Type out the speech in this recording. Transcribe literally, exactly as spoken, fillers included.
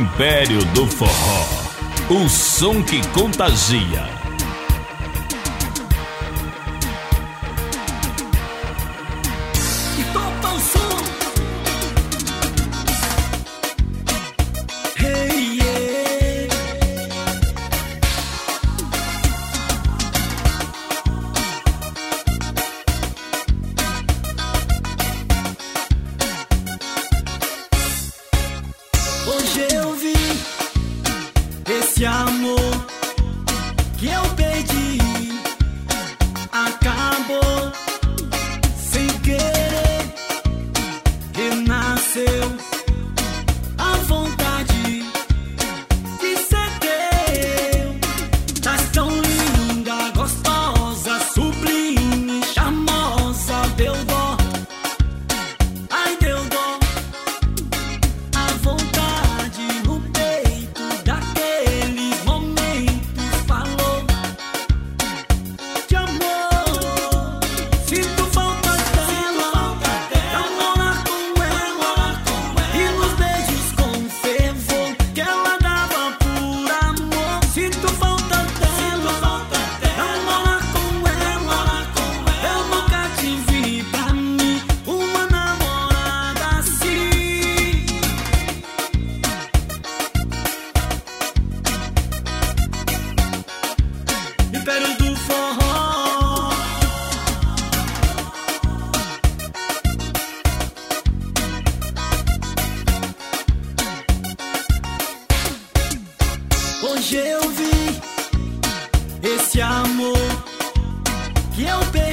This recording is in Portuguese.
Império do Forró, o som que contagia. E topa o som. Hey, yeah. Hoje eu vi esse amor que eu perdi, acabou sem querer, renasceu a vontade de ser teu. Tá tão linda, gostosa, sublime, charmosa, deu dó, ai deu dó. A vontade no peito daqueles momentos falou de amor. Sinto falta dela, namorar com ela e nos beijos com fervor que ela dava por amor. Sinto falta dela, namorar com ela. Eu nunca tive pra mim uma namorada assim. Império do Forró. Hoje eu vi esse amor que eu perdi.